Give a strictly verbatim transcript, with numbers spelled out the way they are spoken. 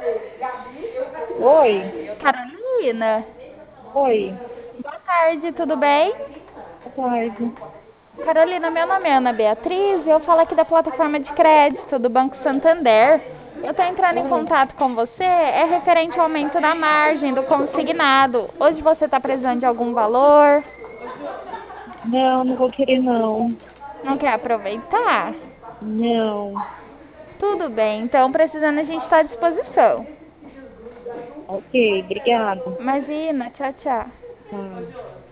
Oi, Carolina, oi, boa tarde, tudo bem? boa tarde. Carolina, meu nome é Ana Beatriz e eu falo aqui da plataforma de crédito do Banco Santander. Eu estou entrando em Oi. contato com você, é referente ao aumento da margem do consignado. Hoje você está precisando de algum valor? Não, não vou querer não. Não quer aproveitar? Não. Tudo bem, então precisando a gente está à disposição. Ok, obrigada. Imagina, tchau, tchau. Tá.